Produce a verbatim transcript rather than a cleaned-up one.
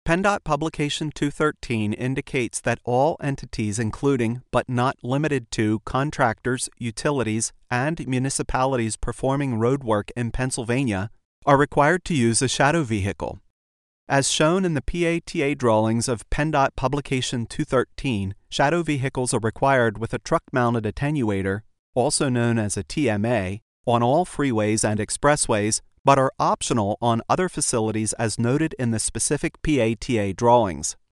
PennDOT Publication two thirteen indicates that all entities including, but not limited to, contractors, utilities, and municipalities performing roadwork in Pennsylvania are required to use a shadow vehicle. As shown in the P A T A drawings of PennDOT Publication two thirteen, shadow vehicles are required with a truck-mounted attenuator, also known as a T M A, on all freeways and expressways, but are optional on other facilities as noted in the specific P A T A drawings.